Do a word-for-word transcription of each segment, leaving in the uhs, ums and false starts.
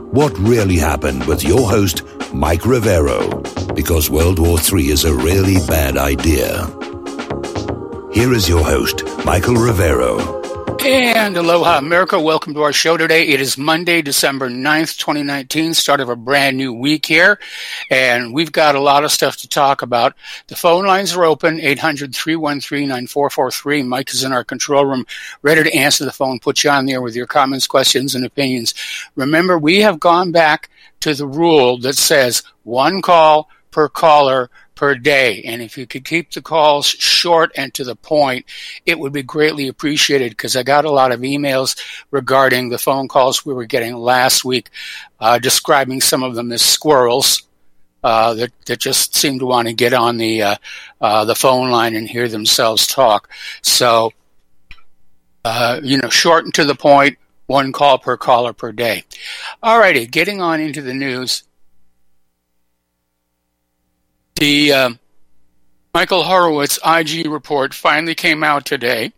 What really happened with your host, Mike Rivero, because World War Three is a really bad idea. Here is your host, Michael Rivero. And aloha, America. Welcome to our show today. It is Monday, December ninth, twenty nineteen, start of a brand new week here. And we've got a lot of stuff to talk about. The phone lines are open, eight hundred, three one three, nine four four three. Mike is in our control room, ready to answer the phone, put you on there with your comments, questions, and opinions. Remember, we have gone back to the rule that says one call per caller per day. And if you could keep the calls short and to the point, it would be greatly appreciated, because I got a lot of emails regarding the phone calls we were getting last week, uh, describing some of them as squirrels uh, that, that just seem to want to get on the uh, uh, the phone line and hear themselves talk. So, uh, you know, short and to the point, one call per caller per day. All righty, getting on into the news. The uh, Michael Horowitz I G report finally came out today,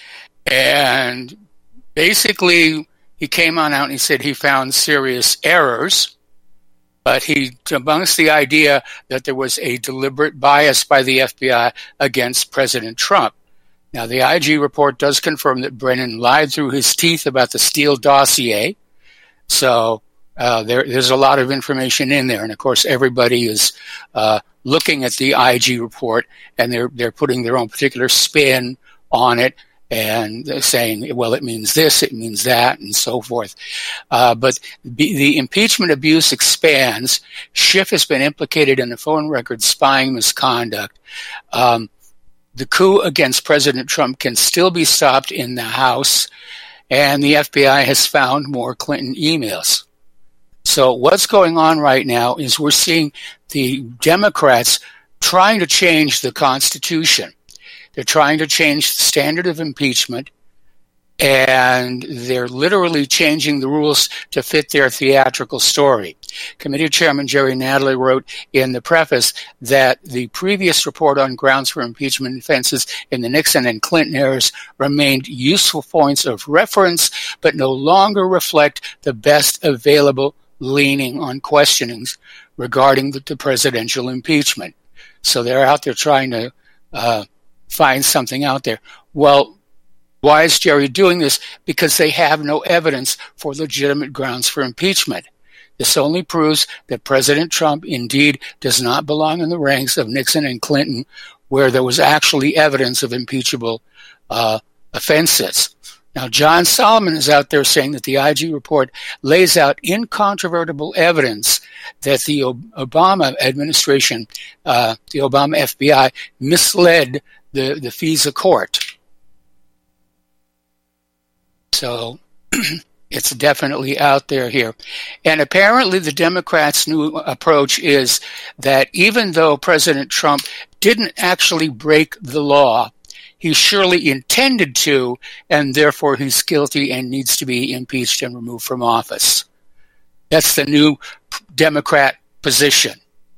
and basically he came on out and he said he found serious errors, but he debunks the idea that there was a deliberate bias by the F B I against President Trump. Now, the I G report does confirm that Brennan lied through his teeth about the Steele dossier, so uh, there, there's a lot of information in there, and of course everybody is uh, looking at the I G report, and they're they're putting their own particular spin on it, and they're saying, well, it means this, it means that, and so forth. Uh, but the, the impeachment abuse expands. Schiff has been implicated in the phone record spying misconduct. Um, the coup against President Trump can still be stopped in the House, and the F B I has found more Clinton emails. So what's going on right now is we're seeing the Democrats trying to change the Constitution. They're trying to change the standard of impeachment, and they're literally changing the rules to fit their theatrical story. Committee Chairman Jerry Nadler wrote in the preface that the previous report on grounds for impeachment offenses in the Nixon and Clinton eras remained useful points of reference, but no longer reflect the best available leaning on questionings regarding the, the presidential impeachment. So they're out there trying to uh, find something out there. Well, why is Jerry doing this? Because they have no evidence for legitimate grounds for impeachment. This only proves that President Trump indeed does not belong in the ranks of Nixon and Clinton, where there was actually evidence of impeachable uh, offenses. Now, John Solomon is out there saying that the I G report lays out incontrovertible evidence that the Obama administration, uh, the Obama F B I, misled the, the FISA court. So it's definitely out there here. And apparently the Democrats' new approach is that even though President Trump didn't actually break the law, he surely intended to, and therefore he's guilty and needs to be impeached and removed from office. That's the new Democrat position.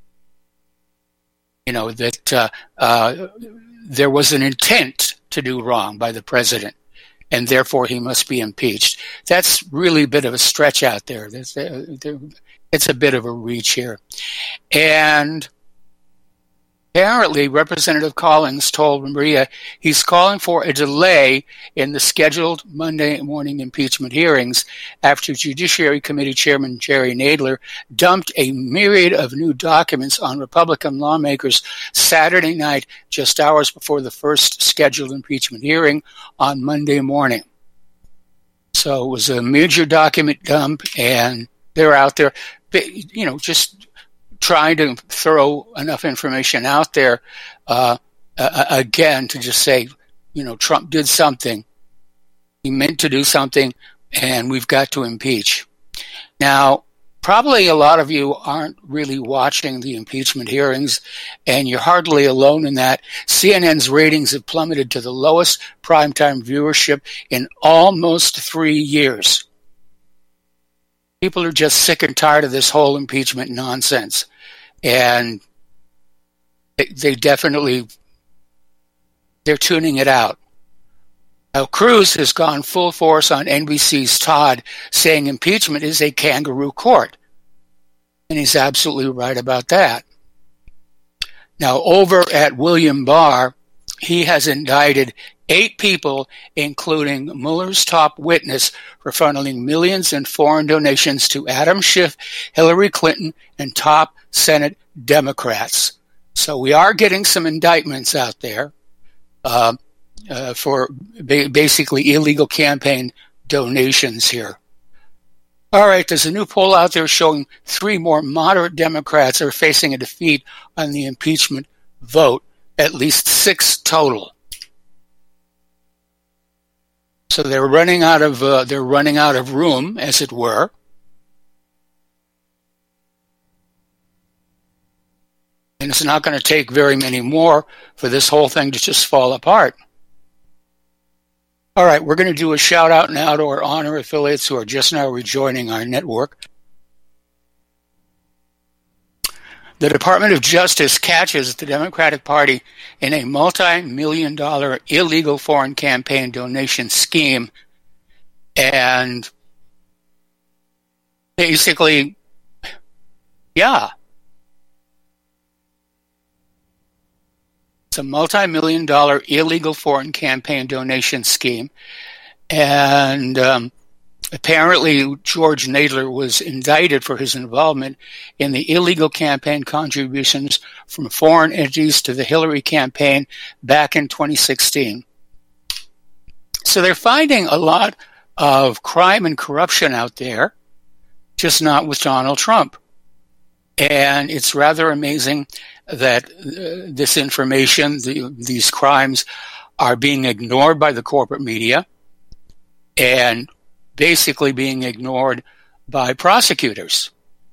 You know, that uh, uh, there was an intent to do wrong by the president, and therefore he must be impeached. That's really a bit of a stretch out there. There's, uh, there it's a bit of a reach here. And apparently, Representative Collins told Maria he's calling for a delay in the scheduled Monday morning impeachment hearings after Judiciary Committee Chairman Jerry Nadler dumped a myriad of new documents on Republican lawmakers Saturday night, just hours before the first scheduled impeachment hearing on Monday morning. So it was a major document dump, and they're out there, you know, just trying to throw enough information out there, uh, uh, again, to just say, you know, Trump did something. He meant to do something, and we've got to impeach. Now, probably a lot of you aren't really watching the impeachment hearings, and you're hardly alone in that. C N N's ratings have plummeted to the lowest primetime viewership in almost three years. People are just sick and tired of this whole impeachment nonsense. And they, they definitely, they're tuning it out. Now, Cruz has gone full force on N B C's Todd, saying impeachment is a kangaroo court. And he's absolutely right about that. Now, over at William Barr, he has indicted eight people, including Mueller's top witness, for funneling millions in foreign donations to Adam Schiff, Hillary Clinton, and top Senate Democrats. So we are getting some indictments out there uh, uh, for ba- basically illegal campaign donations here. All right, there's a new poll out there showing three more moderate Democrats are facing a defeat on the impeachment vote, at least six total. So they're running out of uh, they're running out of room, as it were. And it's not going to take very many more for this whole thing to just fall apart. All right, we're going to do a shout out now to our honor affiliates who are just now rejoining our network. The Department of Justice catches the Democratic Party in a multi-million dollar illegal foreign campaign donation scheme. And basically, yeah. It's a multi-million dollar illegal foreign campaign donation scheme. And um, apparently George Nadler was indicted for his involvement in the illegal campaign contributions from foreign entities to the Hillary campaign back in twenty sixteen. So they're finding a lot of crime and corruption out there, just not with Donald Trump. And it's rather amazing that uh, this information, the, these crimes, are being ignored by the corporate media and basically being ignored by prosecutors.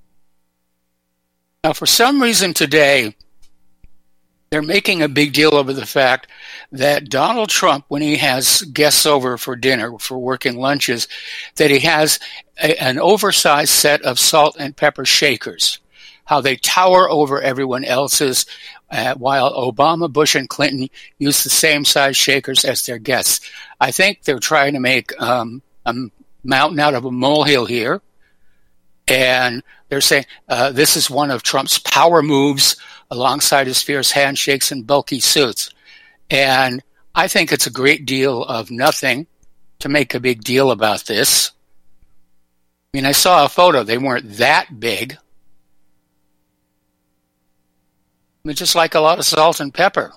Now, for some reason today, they're making a big deal over the fact that Donald Trump, when he has guests over for dinner, for working lunches, that he has a, an oversized set of salt and pepper shakers, how they tower over everyone else's, uh, while Obama, Bush, and Clinton use the same size shakers as their guests. I think they're trying to make um, a mountain out of a molehill here, and they're saying uh, this is one of Trump's power moves alongside his fierce handshakes and bulky suits. And I think it's a great deal of nothing to make a big deal about this. I mean, I saw a photo. They weren't that big. I mean, just like a lot of salt and pepper.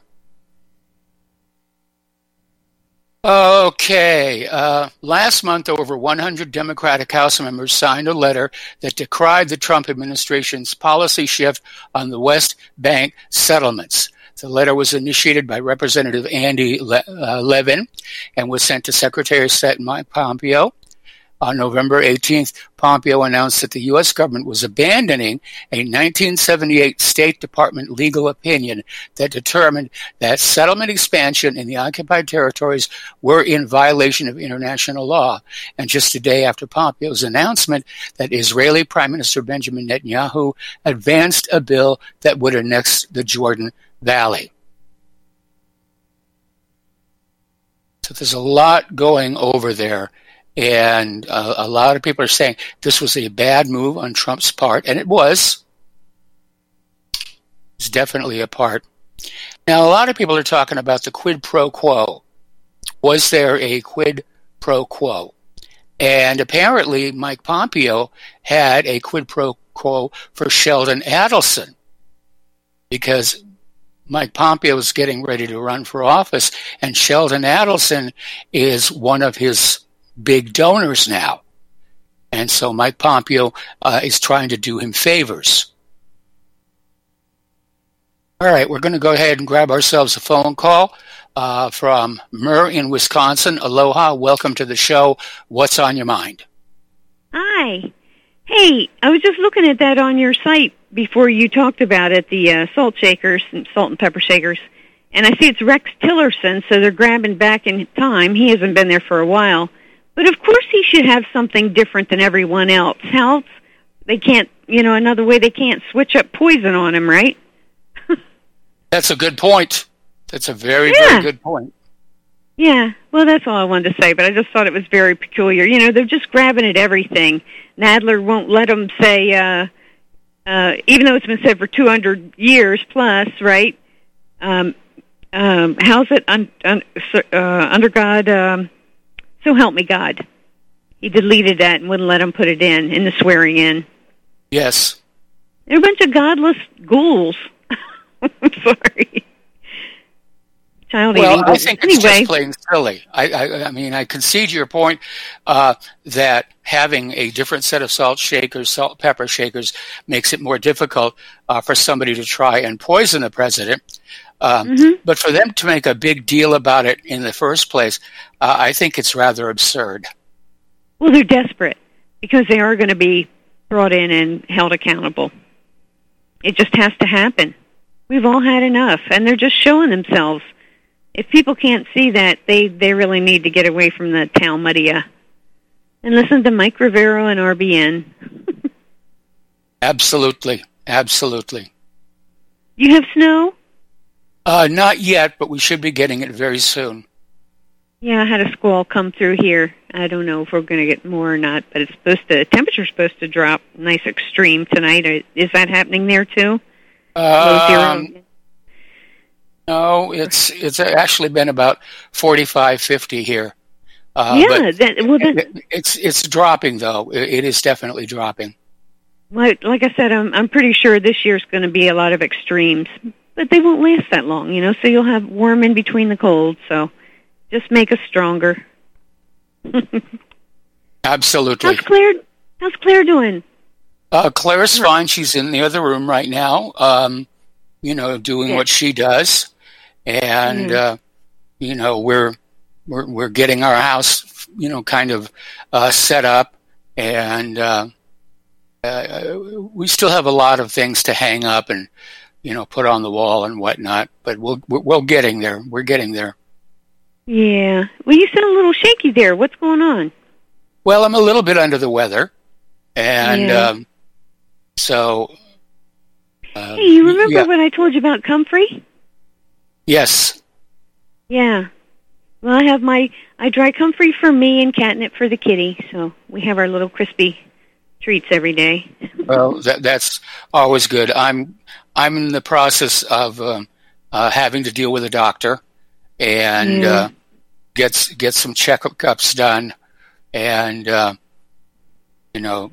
Okay. Uh, last month, over one hundred Democratic House members signed a letter that decried the Trump administration's policy shift on the West Bank settlements. The letter was initiated by Representative Andy Le- uh, Levin and was sent to Secretary of State Mike Pompeo. On November eighteenth, Pompeo announced that the U S government was abandoning a nineteen seventy-eight State Department legal opinion that determined that settlement expansion in the occupied territories were in violation of international law. And just a day after Pompeo's announcement that Israeli Prime Minister Benjamin Netanyahu advanced a bill that would annex the Jordan Valley. So there's a lot going over there. And uh, a lot of people are saying this was a bad move on Trump's part, and it was. It's definitely a part. Now, a lot of people are talking about the quid pro quo. Was there a quid pro quo? And apparently Mike Pompeo had a quid pro quo for Sheldon Adelson, because Mike Pompeo is getting ready to run for office, and Sheldon Adelson is one of his big donors now. And so Mike Pompeo uh, is trying to do him favors. All right, we're going to go ahead and grab ourselves a phone call uh, from Murr in Wisconsin. Aloha, welcome to the show. What's on your mind? Hi. Hey, I was just looking at that on your site before you talked about it, the uh, salt shakers, salt and pepper shakers. And I see it's Rex Tillerson, so they're grabbing back in time. He hasn't been there for a while. But of course he should have something different than everyone else. How else? They can't, you know, another way they can't switch up poison on him, right? That's a good point. That's a very, yeah. very good point. Yeah, well, that's all I wanted to say, but I just thought it was very peculiar. You know, they're just grabbing at everything. Nadler won't let them say, uh, uh, even though it's been said for two hundred years plus, right? Um, um, how's it un, un, uh, under God? Um, so help me God. He deleted that and wouldn't let them put it in, in the swearing in. Yes. They're a bunch of godless ghouls. I'm sorry. Child well, eating. I think it's anyway. just plain silly. I, I, I mean, I concede your point uh, that having a different set of salt shakers, salt pepper shakers, makes it more difficult uh, for somebody to try and poison the president. Um, mm-hmm. But for them to make a big deal about it in the first place, uh, I think it's rather absurd. Well, they're desperate because they are going to be brought in and held accountable. It just has to happen. We've all had enough, and they're just showing themselves. If people can't see that, they, they really need to get away from the Talmudia and listen to Mike Rivero and R B N. Absolutely. Absolutely. You have snow? Uh, not yet, but we should be getting it very soon. Yeah, I had a squall come through here. I don't know if we're going to get more or not, but it's supposed to, temperature's supposed to drop nice extreme tonight. Is that happening there too? Low zero? Um, no, it's it's actually been about forty-five, fifty here. Uh, yeah, but that, well, that, it, it's it's dropping though. It, it is definitely dropping. Like, like I said, I'm I'm pretty sure this year's going to be a lot of extremes, but they won't last that long, you know. So you'll have warm in between the cold. So just make us stronger. Absolutely. How's Claire? How's Claire doing? Uh, Claire's fine. She's in the other room right now. Um, you know, doing yeah. what she does, and mm. uh, you know, we're we're we're getting our house, you know, kind of uh, set up, and uh, uh, we still have a lot of things to hang up and you know put on the wall and whatnot. But we'll we're, we're getting there. We're getting there. Yeah. Well, you sound a little shaky there. What's going on? Well, I'm a little bit under the weather, and yeah. um, so. Uh, hey, you remember yeah. what I told you about comfrey? Yes. Yeah. Well, I have my I dry comfrey for me and catnip for the kitty, so we have our little crispy treats every day. Well, that, that's always good. I'm I'm in the process of um, uh, having to deal with a doctor and yeah. uh, get get some checkups done, and uh, you know,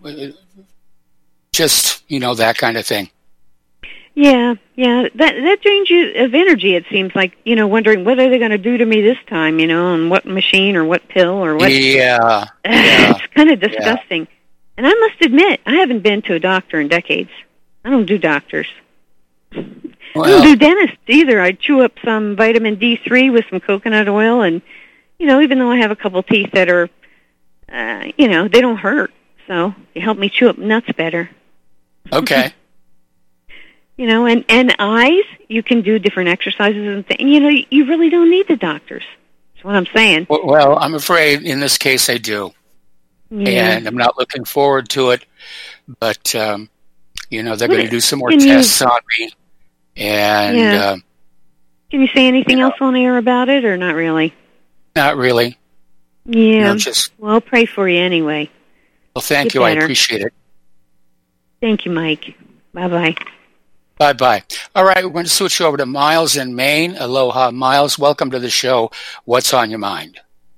just you know that kind of thing. Yeah, yeah. That that drains you of energy. It seems like you know, wondering what are they going to do to me this time, you know, and what machine or what pill or what. Yeah, yeah. It's kind of disgusting. Yeah. And I must admit, I haven't been to a doctor in decades. I don't do doctors. Well, I don't do dentists either. I chew up some vitamin D three with some coconut oil, and you know, even though I have a couple teeth that are, uh, you know, they don't hurt, so they help me chew up nuts better. Okay. You know, and, and eyes, you can do different exercises and things. You know, you really don't need the doctors. That's what I'm saying. Well, well I'm afraid in this case I do. Yeah. And I'm not looking forward to it. But, um, you know, they're going to do some more tests you, on me. And yeah. uh, can you say anything you know, else on air about it or not really? Not really. Yeah. You know, just, well, I'll pray for you anyway. Well, thank Get you. better. I appreciate it. Thank you, Mike. Bye-bye. Bye-bye. All right, we're going to switch over to Miles in Maine. Aloha, Miles. Welcome to the show. What's on your mind?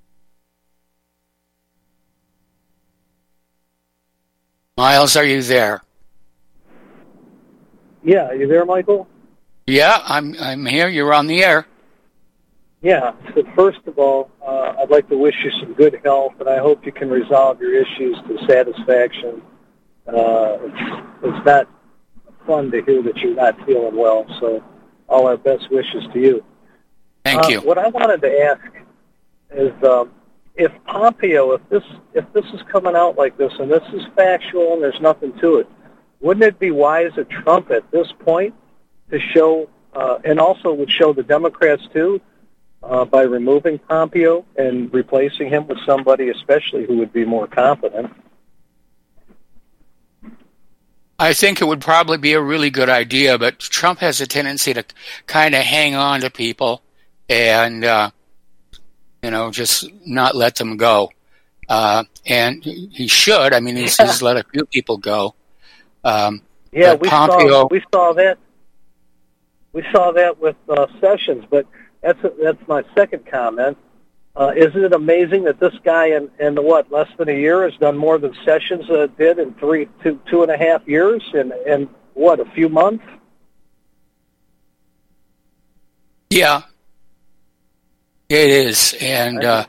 Miles, are you there? Yeah, are you there, Michael? Yeah, I'm I'm here. You're on the air. Yeah. So first of all, uh, I'd like to wish you some good health, and I hope you can resolve your issues to satisfaction. Uh, it's, it's not fun to hear that you're not feeling well, so all our best wishes to you. Thank uh, you. What I wanted to ask is um, if Pompeo, if this if this is coming out like this, and this is factual and there's nothing to it, wouldn't it be wise of Trump at this point to show, uh, and also would show the Democrats too, uh, by removing Pompeo and replacing him with somebody especially who would be more competent? I think it would probably be a really good idea, but Trump has a tendency to kind of hang on to people, and uh, you know, just not let them go. Uh, and he should. I mean, he's, he's let a few people go. Um, yeah, we Pompeo, saw we saw that. We saw that with uh, Sessions, but that's that's my second comment. Uh, isn't it amazing that this guy in, in what less than a year has done more than Sessions uh, did in three, two, two and a half years, in in what a few months? Yeah, it is, and uh,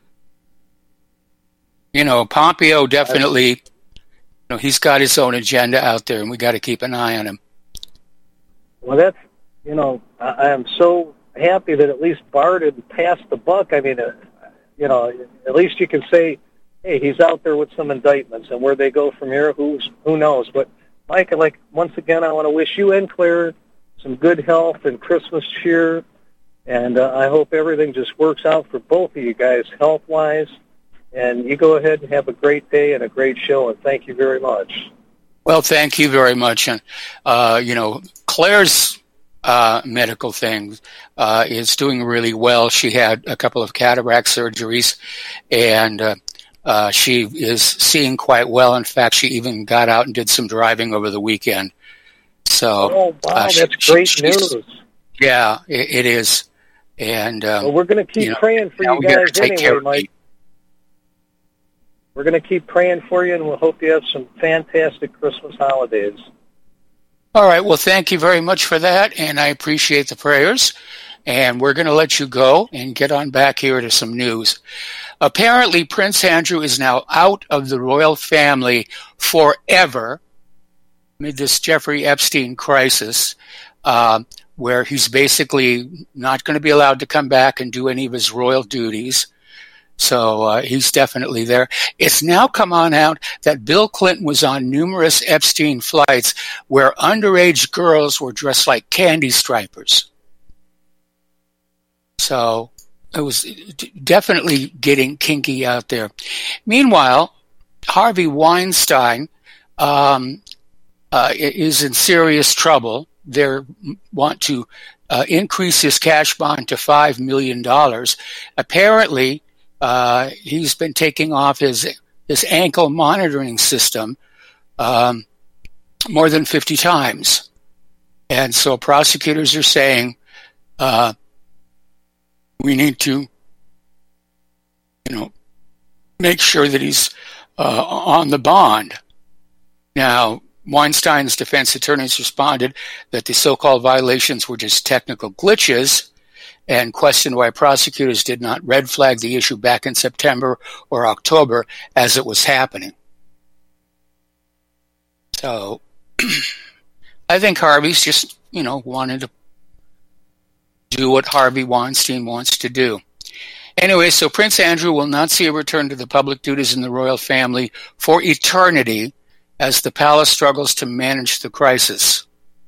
you know, Pompeo definitely, you know, he's got his own agenda out there, and we got to keep an eye on him. Well, that's, you know, I, I am so happy that at least Barr didn't pass the buck. I mean, uh, you know, at least you can say, hey, he's out there with some indictments, and where they go from here, who's who knows? But Mike, like once again, I want to wish you and Claire some good health and Christmas cheer, and uh, I hope everything just works out for both of you guys health-wise. And you go ahead and have a great day and a great show, and thank you very much. Well, thank you very much. And, uh, you know, Claire's uh, medical thing uh, is doing really well. She had a couple of cataract surgeries, and uh, uh, she is seeing quite well. In fact, she even got out and did some driving over the weekend. So, oh, wow, uh, she, that's great she, news. Yeah, it, it is. And um, well, we're going to keep you know, praying for you guys anyway, Mike. We're going to keep praying for you, and we'll hope you have some fantastic Christmas holidays. All right. Well, thank you very much for that, and I appreciate the prayers. And we're going to let you go and get on back here to some news. Apparently, Prince Andrew is now out of the royal family forever amid this Jeffrey Epstein crisis, uh, where he's basically not going to be allowed to come back and do any of his royal duties. So uh, he's definitely there. It's now come on out that Bill Clinton was on numerous Epstein flights where underage girls were dressed like candy stripers. So it was definitely getting kinky out there. Meanwhile, Harvey Weinstein um, uh, is in serious trouble. They want to uh, increase his cash bond to five million dollars. Apparently, Uh, he's been taking off his his ankle monitoring system um, more than fifty times. And so prosecutors are saying uh, we need to, you know, make sure that he's uh, on the bond. Now, Weinstein's defense attorneys responded that the so-called violations were just technical glitches, and questioned why prosecutors did not red flag the issue back in September or October as it was happening. So, I think Harvey's just, you know, wanted to do what Harvey Weinstein wants to do. Anyway, so Prince Andrew will not see a return to the public duties in the royal family for eternity as the palace struggles to manage the crisis.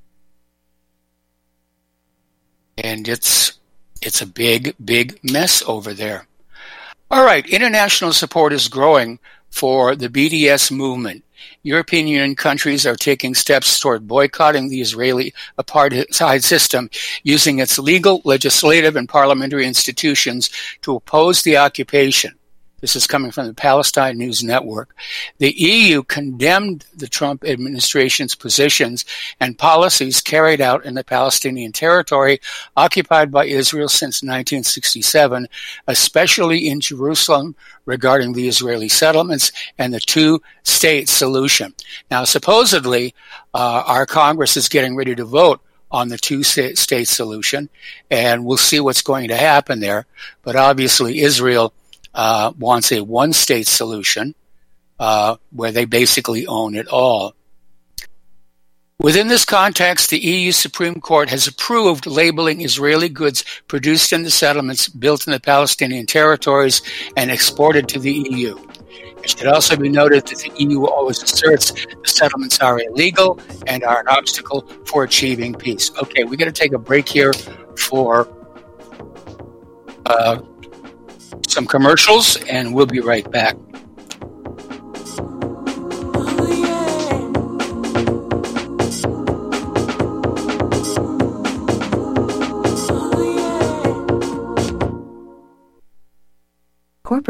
And it's It's a big, big mess over there. All right, international support is growing for the B D S movement. European Union countries are taking steps toward boycotting the Israeli apartheid system, using its legal, legislative, and parliamentary institutions to oppose the occupation. This is coming from the Palestine News Network. The E U condemned the Trump administration's positions and policies carried out in the Palestinian territory occupied by Israel since nineteen sixty-seven, especially in Jerusalem, regarding the Israeli settlements and the two-state solution. Now, supposedly, uh, our Congress is getting ready to vote on the two-state solution, and we'll see what's going to happen there. But obviously, Israel Uh, wants a one-state solution uh, where they basically own it all. Within this context, the E U Supreme Court has approved labeling Israeli goods produced in the settlements built in the Palestinian territories and exported to the E U. It should also be noted that the E U always asserts the settlements are illegal and are an obstacle for achieving peace. Okay, we're going to take a break here for uh, some commercials, and we'll be right back.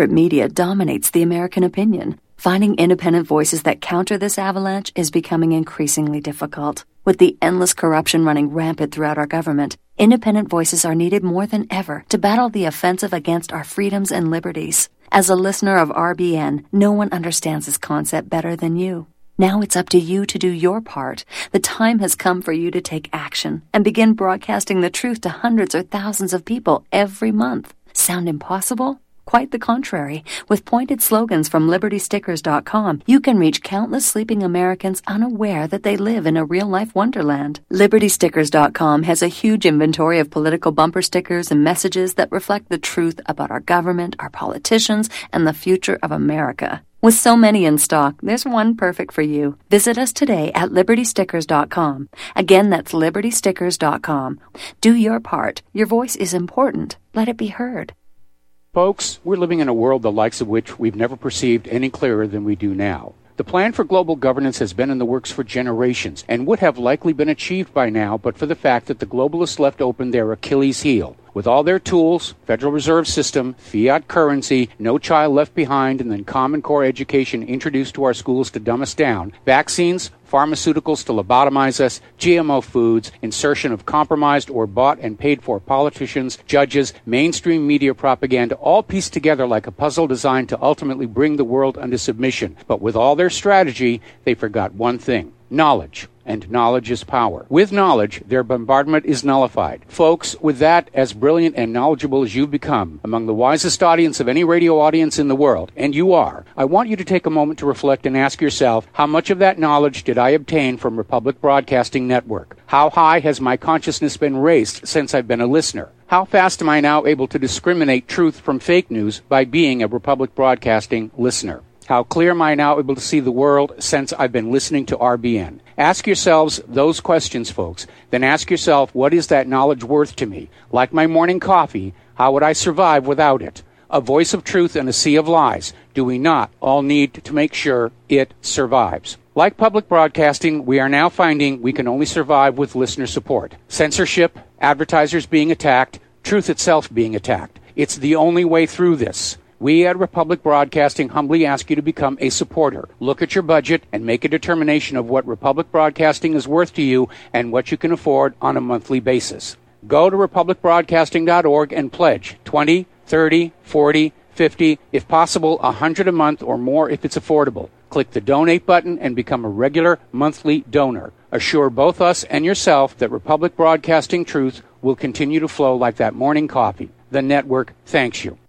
corporate media dominates the American opinion. Finding independent voices that counter this avalanche is becoming increasingly difficult. With the endless corruption running rampant throughout our government, independent voices are needed more than ever to battle the offensive against our freedoms and liberties. As a listener of R B N, no one understands this concept better than you. Now it's up to you to do your part. The time has come for you to take action and begin broadcasting the truth to hundreds or thousands of people every month. Sound impossible? Quite the contrary. With pointed slogans from Liberty Stickers dot com, you can reach countless sleeping Americans unaware that they live in a real-life wonderland. Liberty Stickers dot com has a huge inventory of political bumper stickers and messages that reflect the truth about our government, our politicians, and the future of America. With so many in stock, there's one perfect for you. Visit us today at Liberty Stickers dot com. Again, that's Liberty Stickers dot com. Do your part. Your voice is important. Let it be heard. Folks, we're living in a world the likes of which we've never perceived any clearer than we do now. The plan for global governance has been in the works for generations and would have likely been achieved by now but for the fact that the globalists left open their Achilles heel. With all their tools, Federal Reserve System, fiat currency, no child left behind, and then Common Core education introduced to our schools to dumb us down, vaccines, pharmaceuticals to lobotomize us, G M O foods, insertion of compromised or bought and paid for politicians, judges, mainstream media propaganda, all pieced together like a puzzle designed to ultimately bring the world under submission. But with all their strategy, they forgot one thing: knowledge. And knowledge is power. With knowledge, their bombardment is nullified. Folks, with that, as brilliant and knowledgeable as you've become, among the wisest audience of any radio audience in the world, and you are, I want you to take a moment to reflect and ask yourself, how much of that knowledge did I obtain from Republic Broadcasting Network? How high has my consciousness been raised since I've been a listener? How fast am I now able to discriminate truth from fake news by being a Republic Broadcasting listener? How clear am I now able to see the world since I've been listening to R B N? Ask yourselves those questions, folks. Then ask yourself, what is that knowledge worth to me? Like my morning coffee, how would I survive without it? A voice of truth in a sea of lies. Do we not all need to make sure it survives? Like public broadcasting, we are now finding we can only survive with listener support. Censorship, advertisers being attacked, truth itself being attacked. It's the only way through this. We at Republic Broadcasting humbly ask you to become a supporter. Look at your budget and make a determination of what Republic Broadcasting is worth to you and what you can afford on a monthly basis. Go to Republic Broadcasting dot org and pledge twenty, thirty, forty, fifty, if possible one hundred a month or more if it's affordable. Click the donate button and become a regular monthly donor. Assure both us and yourself that Republic Broadcasting truth will continue to flow like that morning coffee. The network thanks you.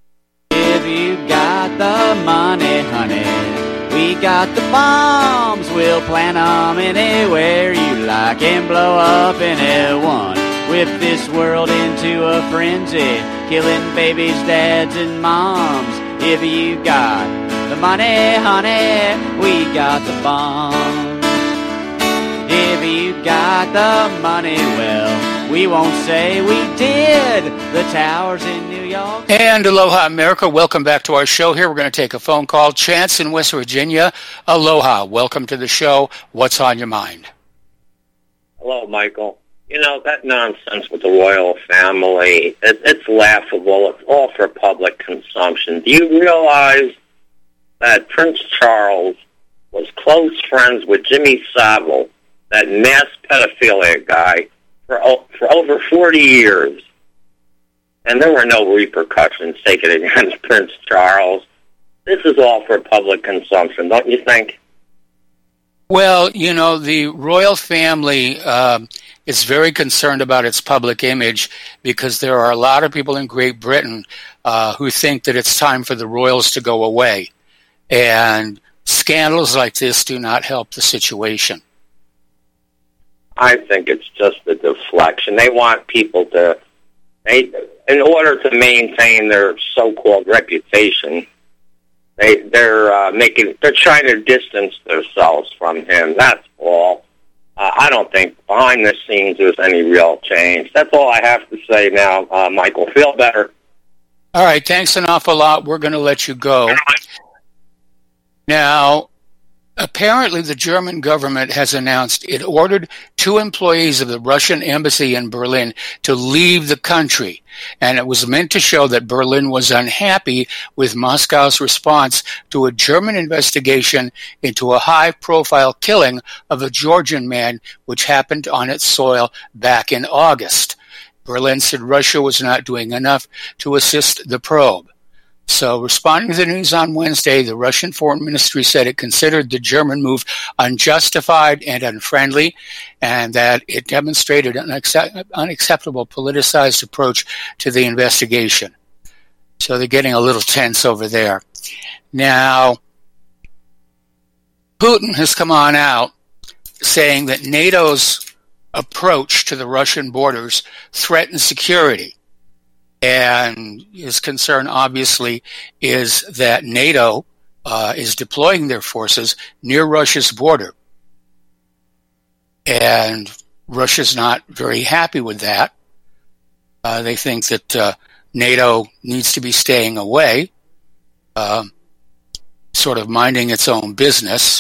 If you got the money, honey, we got the bombs. We'll plant 'em anywhere you like and blow up anyone. Whip this world into a frenzy, killing babies, dads, and moms. If you got the money, honey, we got the bombs. If you got the money, well, we won't say we did. The towers in New York. And aloha, America. Welcome back to our show here. We're going to take a phone call. Chance in West Virginia. Aloha. Welcome to the show. What's on your mind? Hello, Michael. You know, that nonsense with the royal family, it, it's laughable. It's all for public consumption. Do you realize that Prince Charles was close friends with Jimmy Savile, that mass pedophilia guy, for for over forty years? And there were no repercussions taken against Prince Charles. This is all for public consumption, don't you think? Well, you know, the royal family um, is very concerned about its public image because there are a lot of people in Great Britain uh, who think that it's time for the royals to go away. And scandals like this do not help the situation. I think it's just a deflection. They want people to, they, in order to maintain their so-called reputation, they, they're uh, making, they're trying to distance themselves from him. That's all. Uh, I don't think behind the scenes there's any real change. That's all I have to say now, uh, Michael. Feel better. All right. Thanks an awful lot. We're going to let you go. Now, apparently the German government has announced it ordered two employees of the Russian embassy in Berlin to leave the country, and it was meant to show that Berlin was unhappy with Moscow's response to a German investigation into a high-profile killing of a Georgian man which happened on its soil back in August. Berlin said Russia was not doing enough to assist the probe. So, responding to the news on Wednesday, the Russian Foreign Ministry said it considered the German move unjustified and unfriendly, and that it demonstrated an unac- unacceptable politicized approach to the investigation. So they're getting a little tense over there. Now, Putin has come on out saying that NATO's approach to the Russian borders threatens security. And his concern, obviously, is that NATO uh, is deploying their forces near Russia's border. And Russia's not very happy with that. Uh, they think that uh, NATO needs to be staying away, uh, sort of minding its own business.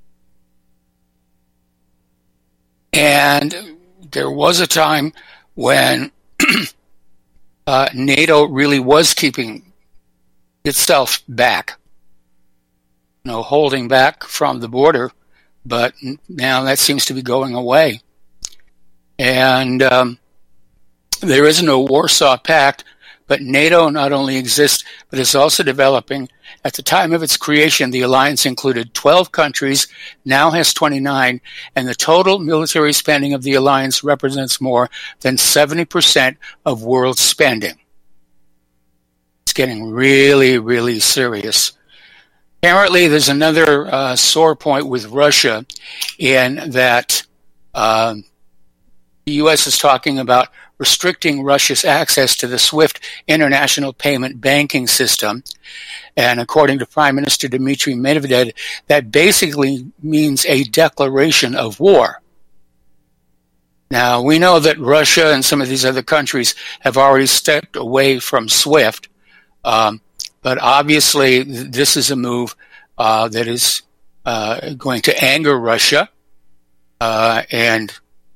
And there was a time when Uh, NATO really was keeping itself back, you know, holding back from the border, but now that seems to be going away. And um, there is no Warsaw Pact, but NATO not only exists, but is also developing. At the time of its creation, the alliance included twelve countries, now has twenty-nine, and the total military spending of the alliance represents more than seventy percent of world spending. It's getting really, really serious. Apparently, there's another uh, sore point with Russia in that uh, the U S is talking about restricting Russia's access to the SWIFT international payment banking system. And according to Prime Minister Dmitry Medvedev, that basically means a declaration of war. Now, we know that Russia and some of these other countries have already stepped away from SWIFT, um, but obviously this is a move uh, that is uh, going to anger Russia, uh, and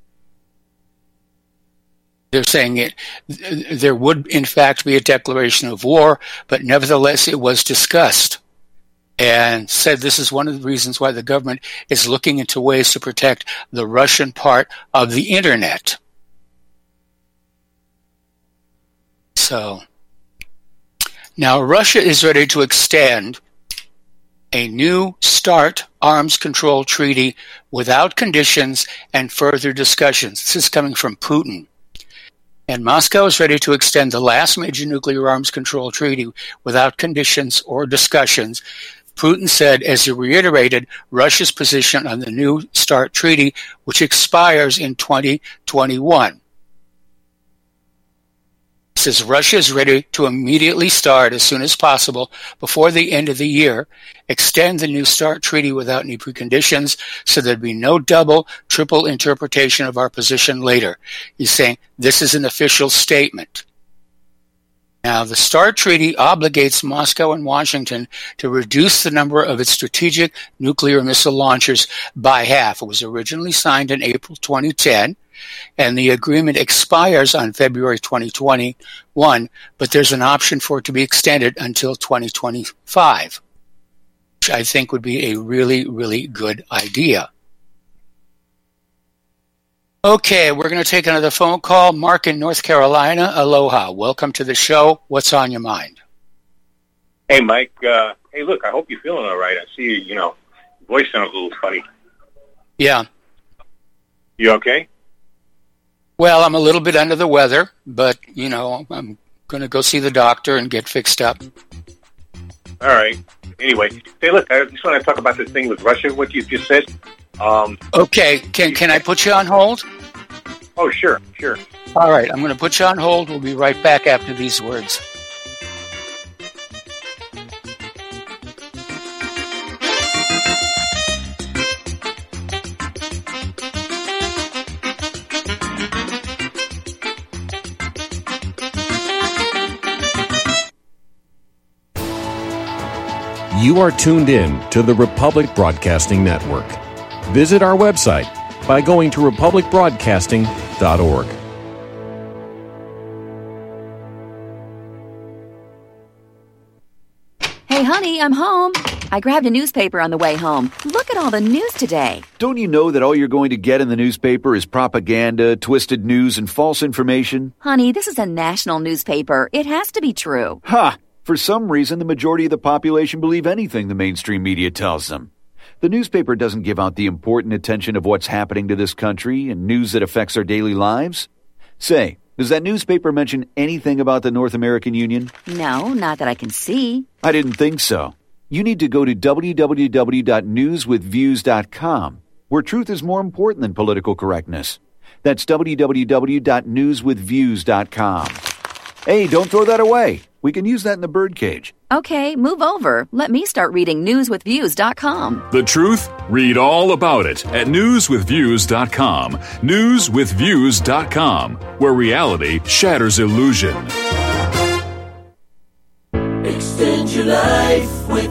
they're saying it. There would, in fact, be a declaration of war, but nevertheless it was discussed, and said this is one of the reasons why the government is looking into ways to protect the Russian part of the Internet. So, now Russia is ready to extend a new START arms control treaty without conditions and further discussions. This is coming from Putin. And Moscow is ready to extend the last major nuclear arms control treaty without conditions or discussions. Putin said, as he reiterated Russia's position on the new START treaty, which expires in twenty twenty-one. He says Russia is ready to immediately start as soon as possible before the end of the year, extend the new START treaty without any preconditions so there'd be no double, triple interpretation of our position later. He's saying this is an official statement. Now, the START treaty obligates Moscow and Washington to reduce the number of its strategic nuclear missile launchers by half. It was originally signed in April twenty ten. And the agreement expires on February twenty twenty-one, but there's an option for it to be extended until twenty twenty-five, which I think would be a really, really good idea. Okay, we're going to take another phone call. Mark in North Carolina, aloha. Welcome to the show. What's on your mind? Hey, Mike. Uh, hey, look, I hope you're feeling all right. I see you, you know, your voice sounds a little funny. Yeah. You okay? Well, I'm a little bit under the weather, but, you know, I'm going to go see the doctor and get fixed up. All right. Anyway, hey, look, I just want to talk about this thing with Russia, what you just said. Um, okay. Can can I put you on hold? Oh, sure, sure. All right. I'm going to put you on hold. We'll be right back after these words. You are tuned in to the Republic Broadcasting Network. Visit our website by going to republic broadcasting dot org. Hey, honey, I'm home. I grabbed a newspaper on the way home. Look at all the news today. Don't you know that all you're going to get in the newspaper is propaganda, twisted news, and false information? Honey, this is a national newspaper. It has to be true. Ha! For some reason, the majority of the population believe anything the mainstream media tells them. The newspaper doesn't give out the important attention of what's happening to this country and news that affects our daily lives. Say, does that newspaper mention anything about the North American Union? No, not that I can see. I didn't think so. You need to go to w w w dot news with views dot com, where truth is more important than political correctness. That's w w w dot news with views dot com. Hey, don't throw that away. We can use that in the birdcage. Okay, move over. Let me start reading news with views dot com. The truth? Read all about it at news with views dot com. news with views dot com, where reality shatters illusion. Extend your life with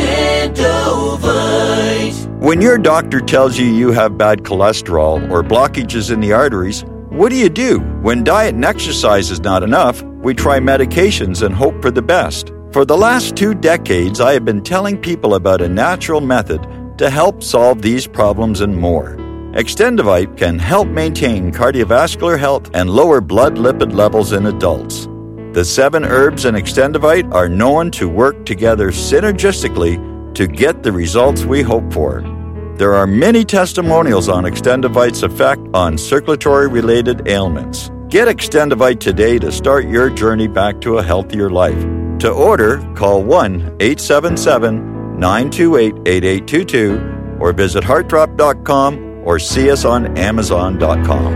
Extendovite. When your doctor tells you you have bad cholesterol or blockages in the arteries, what do you do? When diet and exercise is not enough, we try medications and hope for the best. For the last two decades, I have been telling people about a natural method to help solve these problems and more. Extendovite can help maintain cardiovascular health and lower blood lipid levels in adults. The seven herbs in Extendovite are known to work together synergistically to get the results we hope for. There are many testimonials on Extendovite's effect on circulatory-related ailments. Get Extendovite today to start your journey back to a healthier life. To order, call one eight seven seven, nine two eight, eight eight two two or visit heart drop dot com or see us on amazon dot com.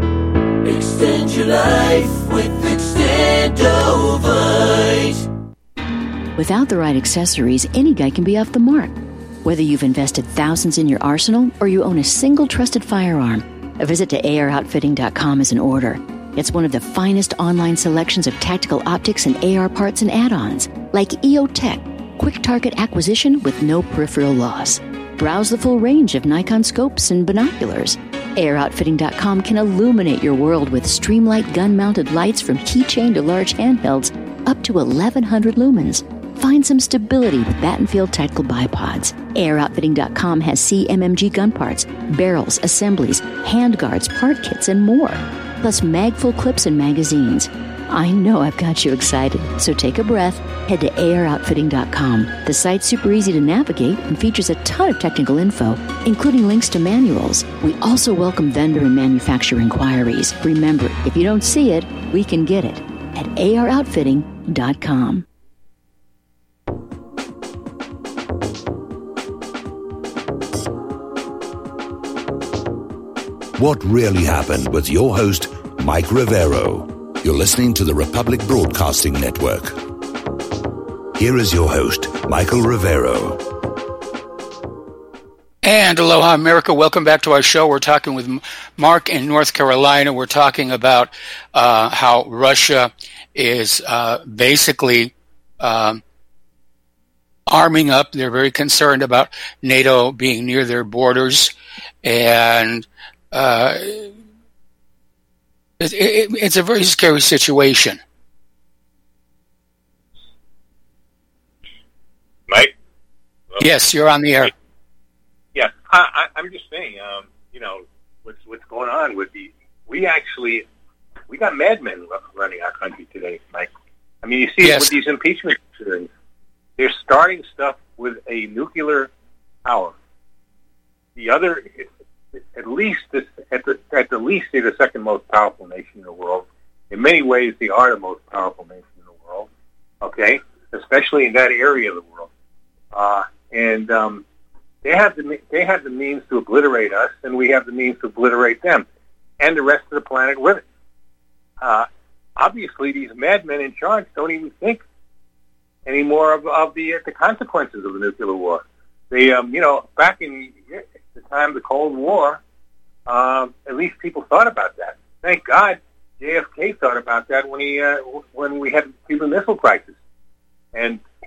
Extend your life with Extendovite. Without the right accessories, any guy can be off the mark. Whether you've invested thousands in your arsenal or you own a single trusted firearm, a visit to A R outfitting dot com is in order. It's one of the finest online selections of tactical optics and A R parts and add-ons, like E O Tech, quick target acquisition with no peripheral loss. Browse the full range of Nikon scopes and binoculars. A R outfitting dot com can illuminate your world with Streamlight gun-mounted lights from keychain to large handhelds up to eleven hundred lumens. Find some stability with Battenfield Tactical Bipods. A R outfitting dot com has C M M G gun parts, barrels, assemblies, handguards, part kits, and more. Plus mag-full clips and magazines. I know I've got you excited, so take a breath. Head to A R outfitting dot com. The site's super easy to navigate and features a ton of technical info, including links to manuals. We also welcome vendor and manufacturer inquiries. Remember, if you don't see it, we can get it at A R outfitting dot com. What really happened with your host, Mike Rivero. You're listening to the Republic Broadcasting Network. Here is your host, Michael Rivero. And aloha, America. Welcome back to our show. We're talking with Mark in North Carolina. We're talking about uh, how Russia is uh, basically um, arming up. They're very concerned about NATO being near their borders. And uh, it, it, it's a very scary situation. Mike? Yes, you're on the air. Yeah, I, I, I'm just saying, um, you know, what's what's going on with the, we actually, we got madmen running our country today, Mike. I mean, you see yes. it with these impeachment hearings. They're starting stuff with a nuclear power. The other, at least, this, at the at the least, they're the second most powerful nation in the world. In many ways, they are the most powerful nation in the world. Okay, especially in that area of the world, uh, and um, they have the they have the means to obliterate us, and we have the means to obliterate them, and the rest of the planet with it. Uh, obviously, these madmen in charge don't even think anymore of, of the the consequences of the nuclear war. They, um, you know, back in the time of the Cold War, um, at least people thought about that. Thank God, J F K thought about that when he uh, when we had the Cuban Missile Crisis, and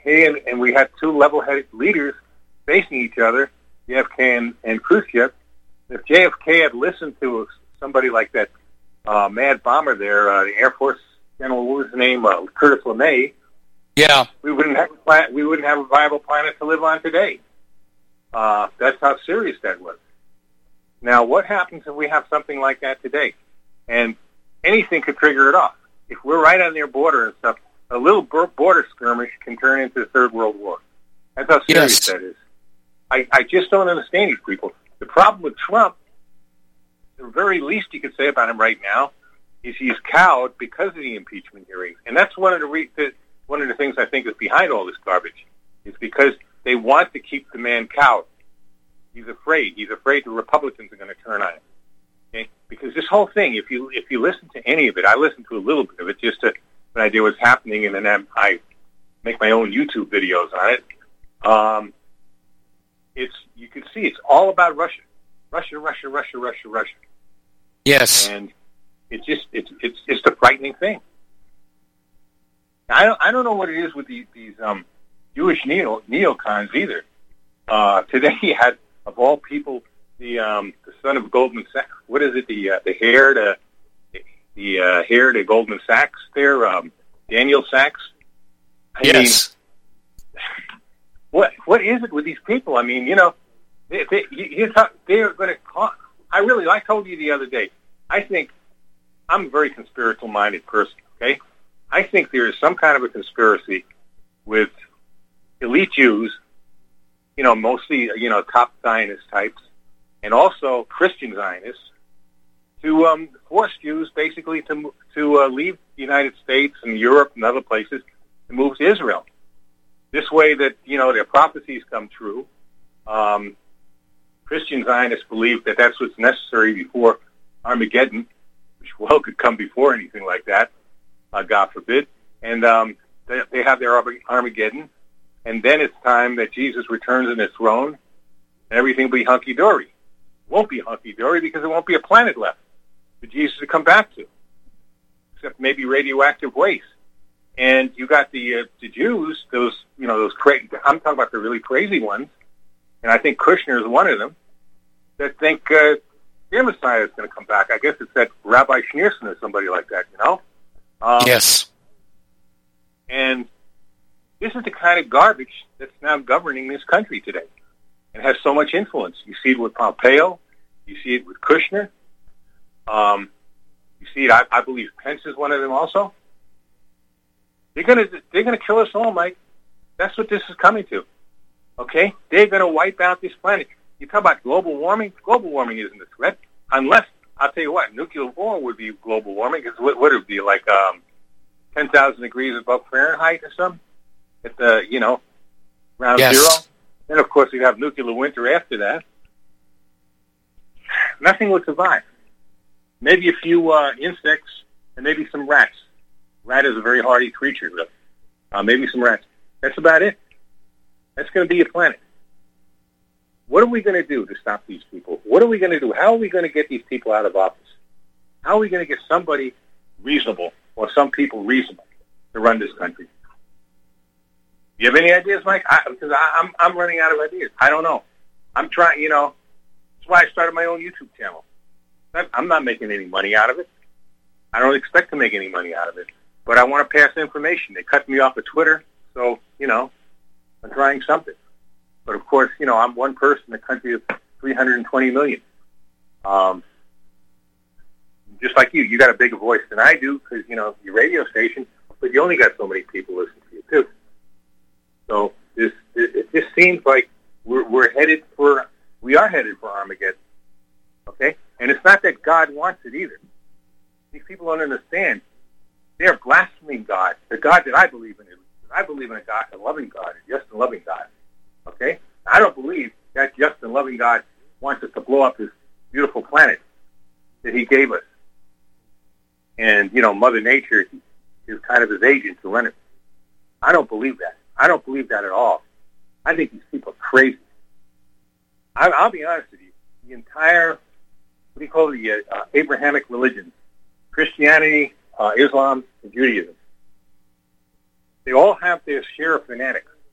hey, and, and we had two level-headed leaders facing each other, J F K and, and Khrushchev. If J F K had listened to somebody like that uh, mad bomber there, uh, the Air Force General, what was his name, uh, Curtis LeMay, yeah, we wouldn't have a planet, we wouldn't have a viable planet to live on today. Uh, that's how serious that was. Now, what happens if we have something like that today? And anything could trigger it off. If we're right on their border and stuff, a little border skirmish can turn into the Third World War. That's how serious yes. that is. I, I just don't understand these people. The problem with Trump, the very least you could say about him right now, is he's cowed because of the impeachment hearings. And that's one of the, re- the one of the things I think is behind all this garbage, is because they want to keep the man cowed. He's afraid. He's afraid the Republicans are going to turn on him. Okay? Because this whole thing, if you if you listen to any of it, I listened to a little bit of it just to get an idea what's happening, and then I make my own YouTube videos on it. Um, it's you can see it's all about Russia, Russia, Russia, Russia, Russia, Russia. Yes, and it's just it's it's just a frightening thing. I don't I don't know what it is with these these um, Jewish neo neocons either. Uh, today he had, of all people, the um, the son of Goldman Sachs. What is it? The uh, the heir to the uh, heir to Goldman Sachs. There, um, Daniel Sachs. I yes. Mean, what what is it with these people? I mean, you know, they they you talk, they're going to call. I really, I told you the other day. I think I'm a very conspiratorial-minded person. Okay, I think there is some kind of a conspiracy with elite Jews. You know, mostly, you know, top Zionist types, and also Christian Zionists, to um, force Jews basically to to uh, leave the United States and Europe and other places and move to Israel. This way that, you know, their prophecies come true. Um, Christian Zionists believe that that's what's necessary before Armageddon, which, well, could come before anything like that, uh, God forbid. And um, they, they have their Armageddon. And then it's time that Jesus returns on his throne, and everything will be hunky-dory. It won't be hunky-dory because there won't be a planet left for Jesus to come back to, except maybe radioactive waste. And you got the uh, the Jews, those you know those cra- I'm talking about the really crazy ones, and I think Kushner is one of them, that think uh, their Messiah is going to come back. I guess it's that Rabbi Schneerson or somebody like that, you know. Um, yes. And this is the kind of garbage that's now governing this country today and has so much influence. You see it with Pompeo. You see it with Kushner. Um, you see it, I, I believe Pence is one of them also. They're going to they're going to kill us all, Mike. That's what this is coming to. Okay? They're going to wipe out this planet. You talk about global warming. Global warming isn't a threat unless, I'll tell you what, nuclear war would be global warming. Because what would it be, like um, ten thousand degrees above Fahrenheit or something? At the, you know, round yes. zero. Then, of course, we'd have nuclear winter after that. Nothing would survive. Maybe a few uh, insects and maybe some rats. Rat is a very hardy creature, really. Uh, maybe some rats. That's about it. That's going to be a planet. What are we going to do to stop these people? What are we going to do? How are we going to get these people out of office? How are we going to get somebody reasonable or some people reasonable to run this country? You have any ideas, Mike? I, because I, I'm I'm running out of ideas. I don't know. I'm trying. You know, that's why I started my own YouTube channel. I'm not making any money out of it. I don't expect to make any money out of it. But I want to pass information. They cut me off of Twitter, so you know, I'm trying something. But of course, you know, I'm one person in a country of three hundred twenty million. Um, just like you, you got a bigger voice than I do because you know your radio station, but you only got so many people listening to you too. So this, it, it just seems like we're, we're headed for, we are headed for Armageddon, okay? And it's not that God wants it either. These people don't understand. They're blaspheming God, the God that I believe in. I believe in a God, a loving God, a just and loving God, okay? I don't believe that just and loving God wants us to blow up this beautiful planet that he gave us. And, you know, Mother Nature is kind of his agent to run it. I don't believe that. I don't believe that at all. I think these people are crazy. I, I'll be honest with you. The entire, what do you call the uh, uh, Abrahamic religions, Christianity, uh, Islam, and Judaism, they all have their share of fanatics.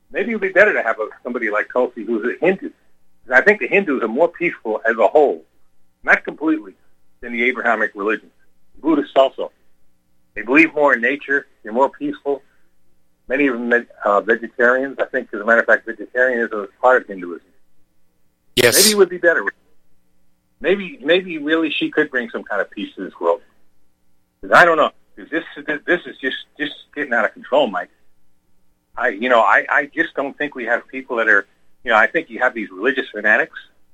maybe it would be better to have a, somebody like Tulsi who's a Hindu. I think the Hindus are more peaceful as a whole, not completely, than the Abrahamic religions. Buddhists also. They believe more in nature. They're more peaceful. Many of them are uh, vegetarians. I think, as a matter of fact, vegetarianism is part of Hinduism. Yes. Maybe it would be better. Maybe, maybe really she could bring some kind of peace to this world. Because I don't know. Because this, this is just, just getting out of control, Mike. I, you know, I, I just don't think we have people that are, you know, I think you have these religious fanatics.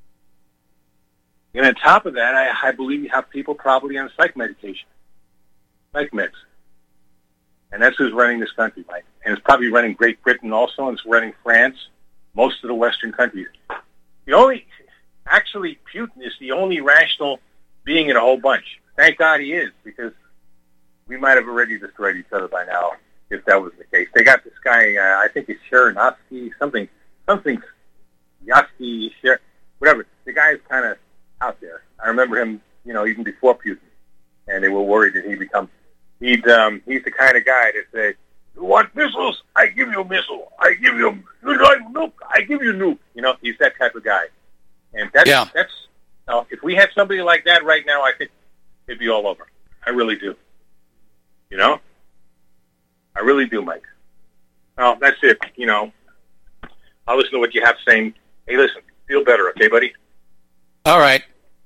And on top of that, I, I believe you have people probably on psych medication, psych meds. And that's who's running this country, Mike. And it's probably running Great Britain also, and it's running France, most of the Western countries. The only, actually, Putin is the only rational being in a whole bunch. Thank God he is, because we might have already destroyed each other by now if that was the case. They got this guy, uh, I think it's Sharanovsky, something, something, Yasky, Sher, whatever. The guy's kind of out there. I remember him, you know, even before Putin, and they were worried that he'd become, he'd, um, he's the kind of guy that said, you want missiles? I give you a missile. I give you, you like nuke? I give you a nuke. You know, he's that type of guy. And that's, yeah. that's, you know, if we had somebody like that right now, I think it'd be all over. I really do. You know? I really do, Mike. Well, that's it. You know, I'll listen to what you have saying. Hey, listen, feel better, okay, buddy? All right.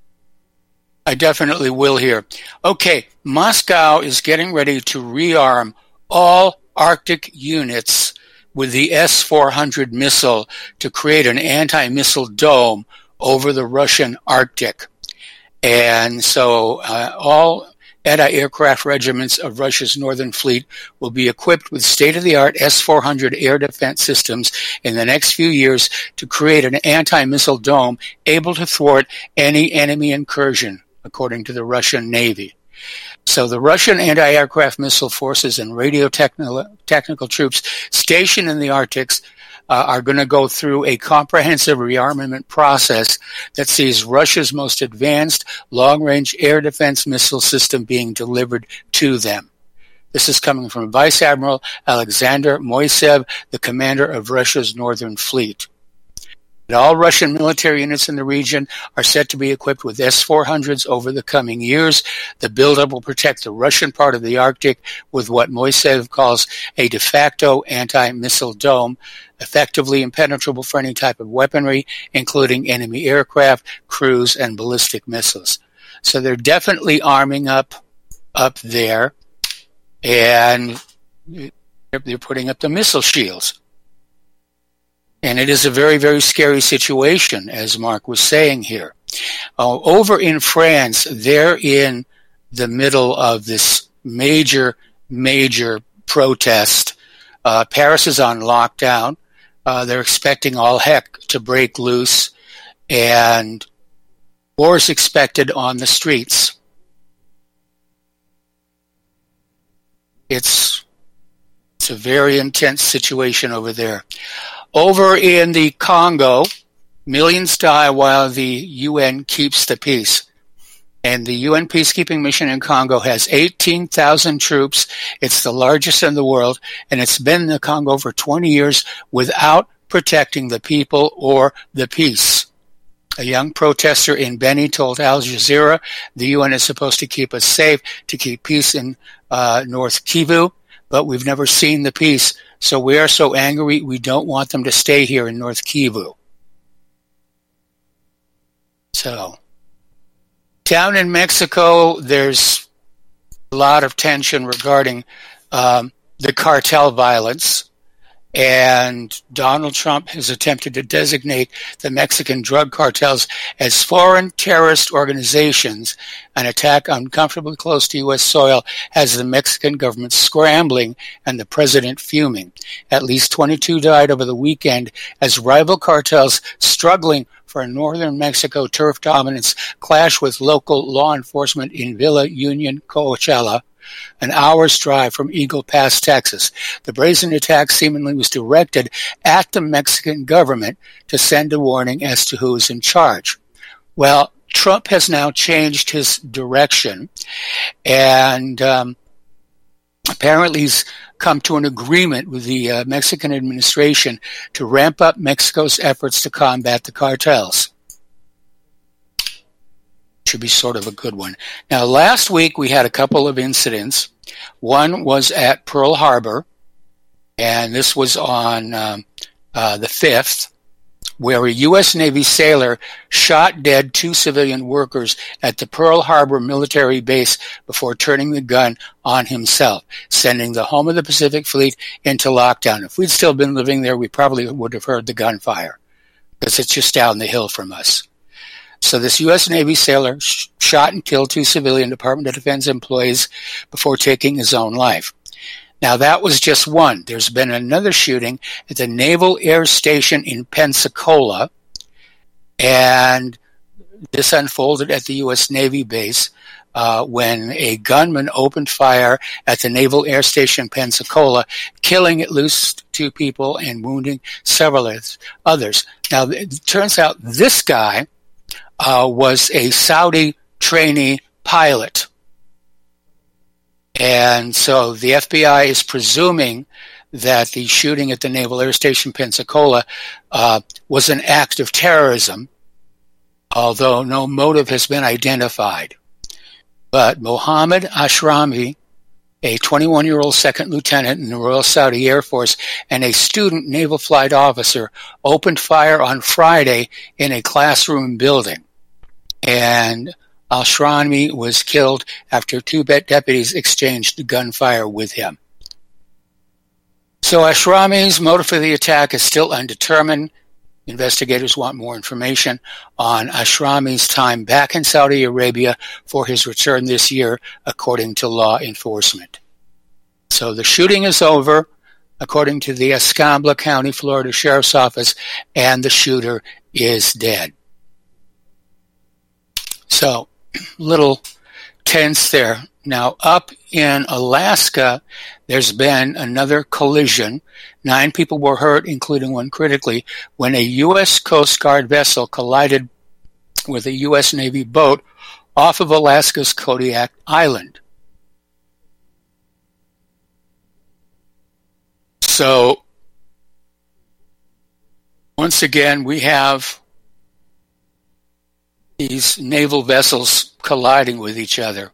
I definitely will here. Okay, Moscow is getting ready to rearm all Arctic units with the S four hundred missile to create an anti-missile dome over the Russian Arctic. And so uh, all anti-aircraft regiments of Russia's Northern Fleet will be equipped with state-of-the-art S four hundred air defense systems in the next few years to create an anti-missile dome able to thwart any enemy incursion, according to the Russian Navy. So the Russian anti-aircraft missile forces and radio technical, technical troops stationed in the Arctics uh, are going to go through a comprehensive rearmament process that sees Russia's most advanced long-range air defense missile system being delivered to them. This is coming from Vice Admiral Alexander Moiseev, the commander of Russia's Northern Fleet. All Russian military units in the region are set to be equipped with S four hundreds over the coming years. The buildup will protect the Russian part of the Arctic with what Moiseev calls a de facto anti-missile dome, effectively impenetrable for any type of weaponry, including enemy aircraft, cruise, and ballistic missiles. So they're definitely arming up up there, and they're putting up the missile shields. And it is a very, very scary situation, as Mark was saying here. Uh, over in France, they're in the middle of this major, major protest. Uh, Paris is on lockdown. Uh, they're expecting all heck to break loose, and war is expected on the streets. It's, it's a very intense situation over there. Over in the Congo, millions die while the U N keeps the peace. And the U N peacekeeping mission in Congo has eighteen thousand troops. It's the largest in the world, and it's been in the Congo for twenty years without protecting the people or the peace. A young protester in Beni told Al Jazeera the U N is supposed to keep us safe, to keep peace in uh, North Kivu, but we've never seen the peace. So we are so angry, we don't want them to stay here in North Kivu. So, down in Mexico, there's a lot of tension regarding um, the cartel violence. And Donald Trump has attempted to designate the Mexican drug cartels as foreign terrorist organizations. An attack uncomfortably close to U S soil has the Mexican government scrambling and the president fuming. At least twenty-two died over the weekend as rival cartels struggling for northern Mexico turf dominance clash with local law enforcement in Villa Union, Coachella, an hour's drive from Eagle Pass, Texas. The brazen attack seemingly was directed at the Mexican government to send a warning as to who is in charge. Well, Trump has now changed his direction, and um, apparently he's come to an agreement with the uh, Mexican administration to ramp up Mexico's efforts to combat the cartels. Should be sort of a good one. Now, last week we had a couple of incidents. One was at Pearl Harbor, and this was on um, uh, the fifth, where a U S Navy sailor shot dead two civilian workers at the Pearl Harbor military base before turning the gun on himself, sending the home of the Pacific Fleet into lockdown. If we'd still been living there, we probably would have heard the gunfire, because it's just down the hill from us. So this U S Navy sailor sh- shot and killed two civilian Department of Defense employees before taking his own life. Now, that was just one. There's been another shooting at the Naval Air Station in Pensacola, and this unfolded at the U S Navy base uh, when a gunman opened fire at the Naval Air Station Pensacola, killing at least two people and wounding several others. Now, it turns out this guy Uh, was a Saudi trainee pilot. And so the F B I is presuming that the shooting at the Naval Air Station Pensacola uh, was an act of terrorism, although no motive has been identified. But Mohammed Ashrami, a twenty-one-year-old second lieutenant in the Royal Saudi Air Force and a student naval flight officer, opened fire on Friday in a classroom building. And Al-Shrami was killed after two deputies exchanged gunfire with him. So Ashrami's motive for the attack is still undetermined. Investigators want more information on Ashrami's time back in Saudi Arabia for his return this year, according to law enforcement. So the shooting is over, according to the Escambia County, Florida Sheriff's Office, and the shooter is dead. So, little tense there. Now, up in Alaska, there's been another collision. Nine people were hurt, including one critically, when a U S Coast Guard vessel collided with a U S Navy boat off of Alaska's Kodiak Island. So, once again, we have these naval vessels colliding with each other.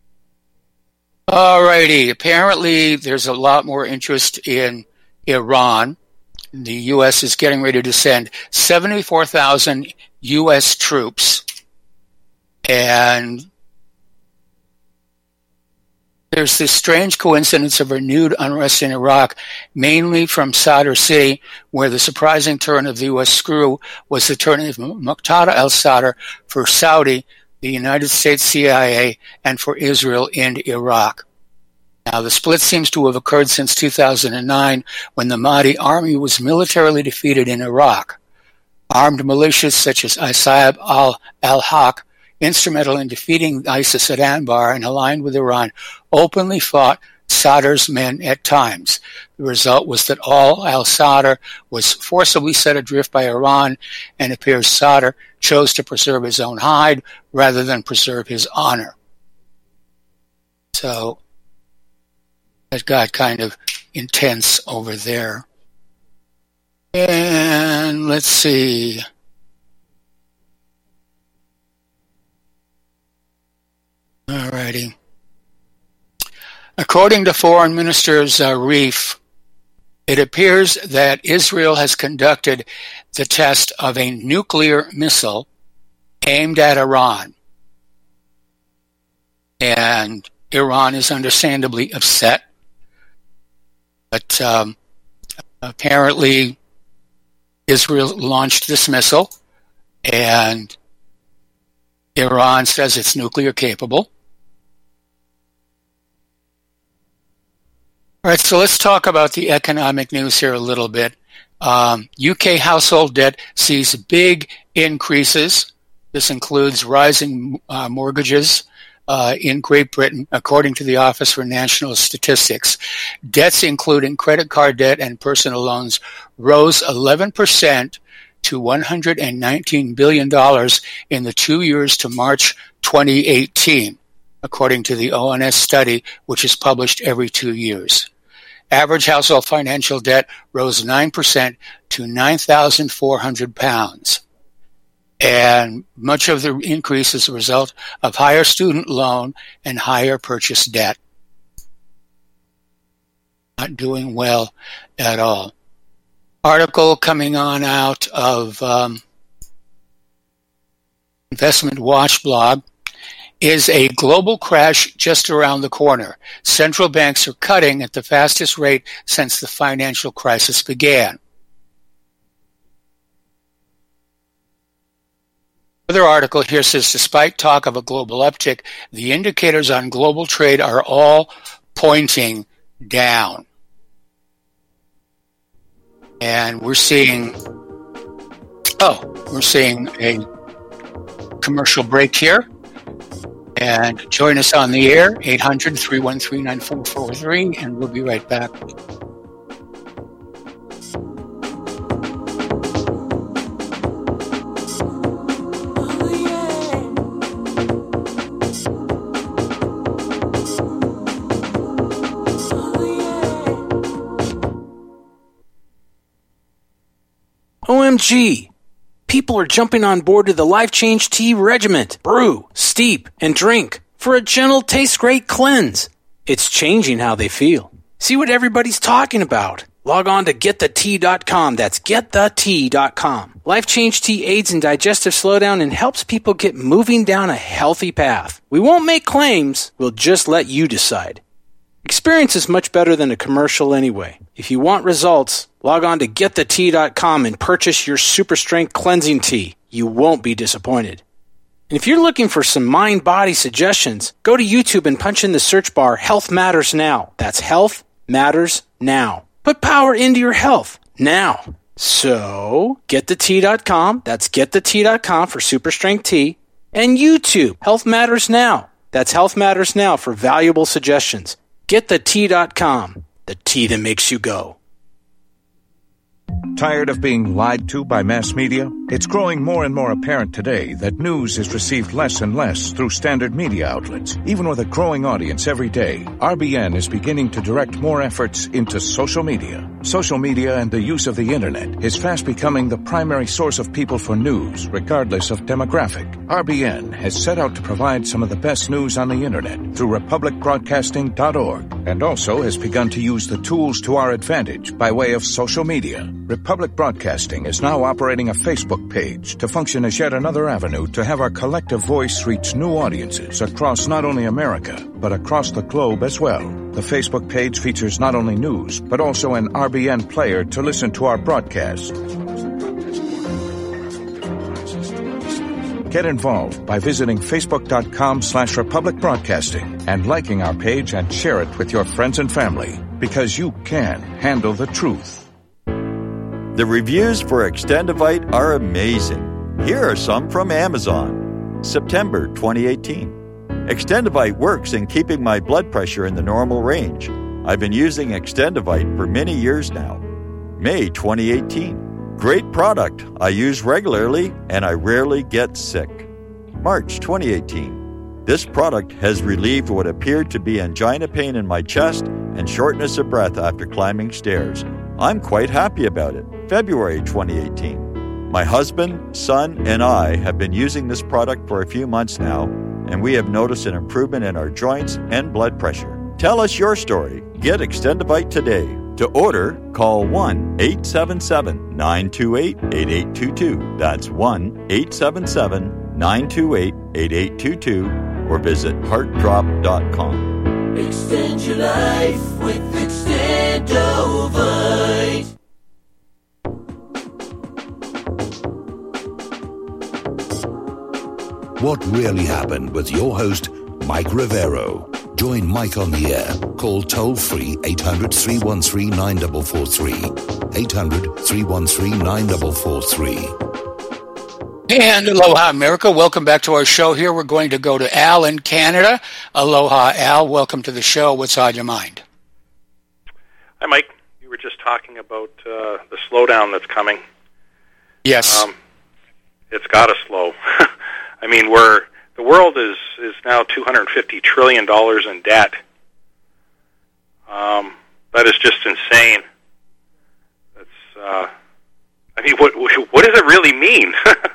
Alrighty, apparently there's a lot more interest in Iran. The U S is getting ready to send seventy-four thousand U S troops, and there's this strange coincidence of renewed unrest in Iraq, mainly from Sadr City, where the surprising turn of the U S screw was the turn of Muqtada al-Sadr for Saudi, the United States C I A, and for Israel in Iraq. Now, the split seems to have occurred since two thousand nine, when the Mahdi army was militarily defeated in Iraq. Armed militias such as Isaib al-Haq, instrumental in defeating ISIS at Anbar and aligned with Iran, openly fought Sadr's men at times. The result was that all al-Sadr was forcibly set adrift by Iran, and it appears Sadr chose to preserve his own hide rather than preserve his honor. So it got kind of intense over there. And let's see. Alrighty. According to Foreign Minister Zarif, it appears that Israel has conducted the test of a nuclear missile aimed at Iran. And Iran is understandably upset. But um, apparently Israel launched this missile, and Iran says it's nuclear capable. All right, so let's talk about the economic news here a little bit. Um, U K household debt sees big increases. This includes rising uh, mortgages uh, in Great Britain, according to the Office for National Statistics. Debts, including credit card debt and personal loans, rose eleven percent to one hundred nineteen billion dollars in the two years to March twenty eighteen. according to the O N S study, which is published every two years. Average household financial debt rose nine percent to nine thousand four hundred pounds. And much of the increase is a result of higher student loan and higher purchase debt. Not doing well at all. Article coming on out of um, Investment Watch blog. Is a global crash just around the corner? Central banks are cutting at the fastest rate since the financial crisis began. Another article here says, despite talk of a global uptick, the indicators on global trade are all pointing down. And we're seeing, oh, we're seeing a commercial break here. And join us on the air, eight hundred, three one three, nine four four three, and we'll be right back. O M G! People are jumping on board to the Life Change Tea Regiment. Brew, steep, and drink for a gentle, taste-great cleanse. It's changing how they feel. See what everybody's talking about. Log on to get the tea dot com. That's get the tea dot com. Life Change Tea aids in digestive slowdown and helps people get moving down a healthy path. We won't make claims. We'll just let you decide. Experience is much better than a commercial anyway. If you want results, log on to get the tea dot com and purchase your super strength cleansing tea. You won't be disappointed. And if you're looking for some mind-body suggestions, go to YouTube and punch in the search bar Health Matters Now. That's Health Matters Now. Put power into your health now. So, get the tea dot com. That's get the tea dot com for super strength tea. And YouTube, Health Matters Now. That's Health Matters Now for valuable suggestions. get the tea dot com. The tea that makes you go. Tired of being lied to by mass media? It's growing more and more apparent today that news is received less and less through standard media outlets. Even with a growing audience every day, R B N is beginning to direct more efforts into social media. Social media and the use of the internet is fast becoming the primary source of people for news, regardless of demographic. R B N has set out to provide some of the best news on the internet through republic broadcasting dot org, and also has begun to use the tools to our advantage by way of social media. Republic Broadcasting is now operating a Facebook page to function as yet another avenue to have our collective voice reach new audiences across not only America, but across the globe as well. The Facebook page features not only news, but also an R B N player to listen to our broadcast. Get involved by visiting facebook.com slash Republic Broadcasting and liking our page and share it with your friends and family, because you can handle the truth. The reviews for Extendivite are amazing. Here are some from Amazon. September twenty eighteen. Extendivite works in keeping my blood pressure in the normal range. I've been using Extendivite for many years now. May twenty eighteen. Great product. I use regularly and I rarely get sick. March twenty eighteen. This product has relieved what appeared to be angina pain in my chest and shortness of breath after climbing stairs. I'm quite happy about it. February twenty eighteen. My husband, son, and I have been using this product for a few months now, and we have noticed an improvement in our joints and blood pressure. Tell us your story. Get Extendivite today. To order, call one eight seven seven, nine two eight, eight eight two two. That's one eight seven seven, nine two eight, eight eight two two, or visit heart drop dot com. Extend your life with Extendovite. What really happened with your host, Mike Rivero. Join Mike on the air. Call toll-free eight hundred, three one three, nine four four three. eight hundred, three one three, nine four four three. And aloha, America. Welcome back to our show here. We're going to go to Al in Canada. Aloha, Al. Welcome to the show. What's on your mind? Hi, Mike. You were just talking about uh, the slowdown that's coming. Yes. Um, it's got to slow. I mean, we're the world is, is now two hundred fifty trillion dollars in debt. Um, that is just insane. That's, uh, I mean, what what does it really mean?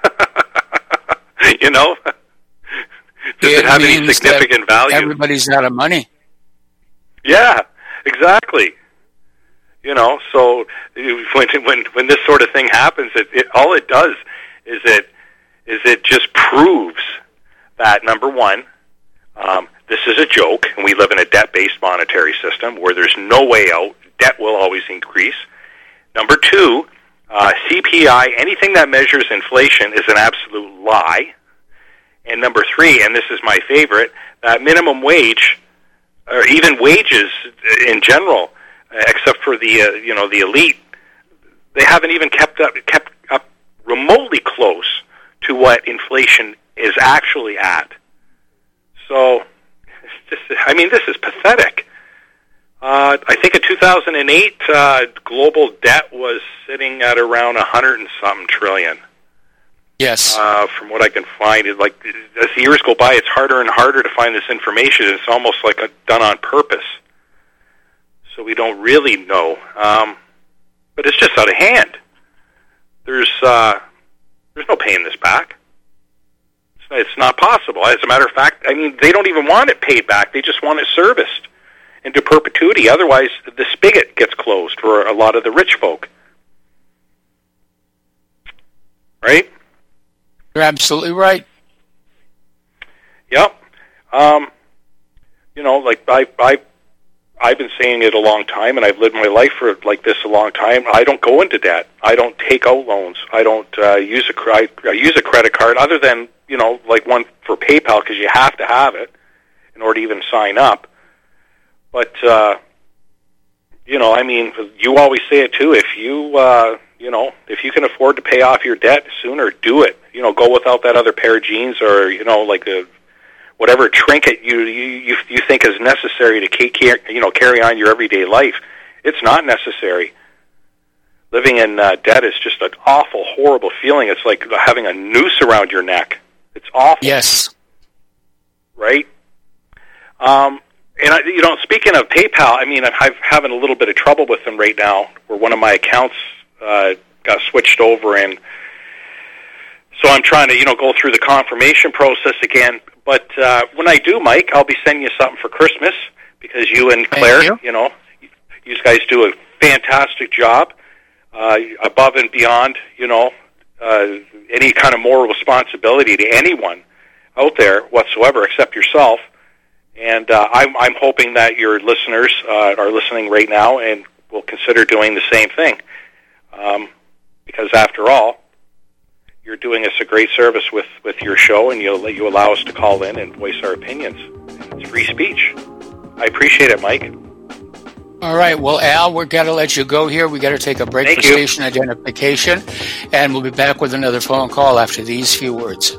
You know? Does it, it have any significant value? Everybody's out of money. Yeah, exactly. You know, so when when when this sort of thing happens, it, it all it does is it is it just proves that, number one, um, this is a joke, and we live in a debt-based monetary system where there's no way out. Debt will always increase. Number two, uh, C P I, anything that measures inflation, is an absolute lie. And number three, and this is my favorite, that minimum wage, or even wages in general, except for the uh, you know the elite, they haven't even kept up kept up remotely close to what inflation is actually at. So, it's just, I mean, this is pathetic. Uh, I think in two thousand eight, uh, global debt was sitting at around a hundred and something trillion. Yes. Uh, from what I can find, it, like as the years go by, it's harder and harder to find this information. It's almost like a, done on purpose. So we don't really know. Um, but it's just out of hand. There's uh, there's no paying this back. It's, it's not possible. As a matter of fact, I mean, they don't even want it paid back. They just want it serviced into perpetuity. Otherwise, the spigot gets closed for a lot of the rich folk. Right? You're absolutely right. Yep. Um, you know, like I, I, I've been saying it a long time, and I've lived my life for like this a long time. I don't go into debt. I don't take out loans. I don't uh, use a I, I use a credit card, other than you know, like one for PayPal, because you have to have it in order to even sign up. But uh, you know, I mean, you always say it too. If you uh, you know, if you can afford to pay off your debt sooner, do it. You know, go without that other pair of jeans, or you know, like a whatever trinket you you you think is necessary to care, you know carry on your everyday life. It's not necessary. Living in uh, debt is just an awful, horrible feeling. It's like having a noose around your neck. It's awful. Yes. Right. Um, and I, you know, speaking of PayPal, I mean, I'm having a little bit of trouble with them right now, where one of my accounts uh, got switched over, and so I'm trying to, you know, go through the confirmation process again. But uh, when I do, Mike, I'll be sending you something for Christmas, because you and Claire, you. you know, you guys do a fantastic job, uh, above and beyond, you know, uh, any kind of moral responsibility to anyone out there whatsoever, except yourself. And uh, I'm, I'm hoping that your listeners uh, are listening right now and will consider doing the same thing, um, because after all, you're doing us a great service with, with your show, and you you allow us to call in and voice our opinions. It's free speech. I appreciate it, Mike. All right. Well, Al, we've got to let you go here. We've got to take a break Thank for you. station identification, and we'll be back with another phone call after these few words.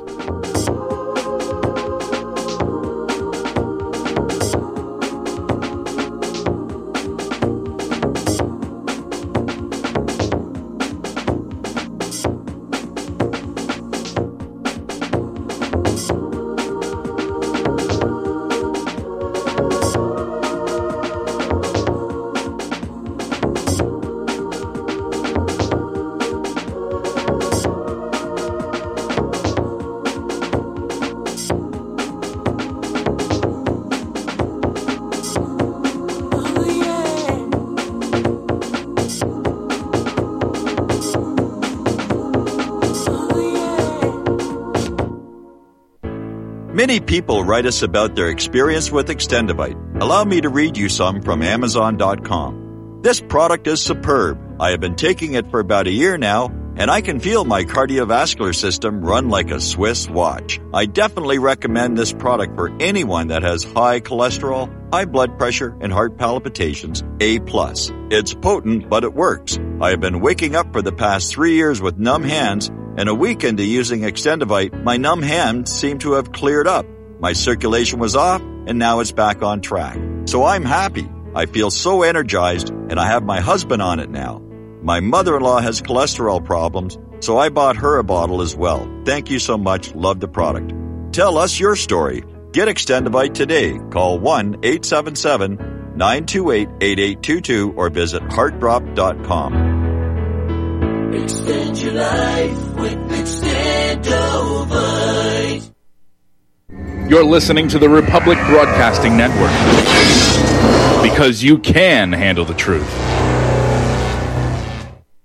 Many people write us about their experience with Extendivite. Allow me to read you some from Amazon dot com. This product is superb. I have been taking it for about a year now, and I can feel my cardiovascular system run like a Swiss watch. I definitely recommend this product for anyone that has high cholesterol, high blood pressure, and heart palpitations, A plus. It's potent, but it works. I have been waking up for the past three years with numb hands, and a week into using Extendivite, my numb hands seem to have cleared up. My circulation was off, and now it's back on track. So I'm happy. I feel so energized, and I have my husband on it now. My mother-in-law has cholesterol problems, so I bought her a bottle as well. Thank you so much. Love the product. Tell us your story. Get Extendivite today. Call one eight seven seven, nine two eight, eight eight two two or visit heart drop dot com. Extend your life with Extendovite. You're listening to the Republic Broadcasting Network, because you can handle the truth.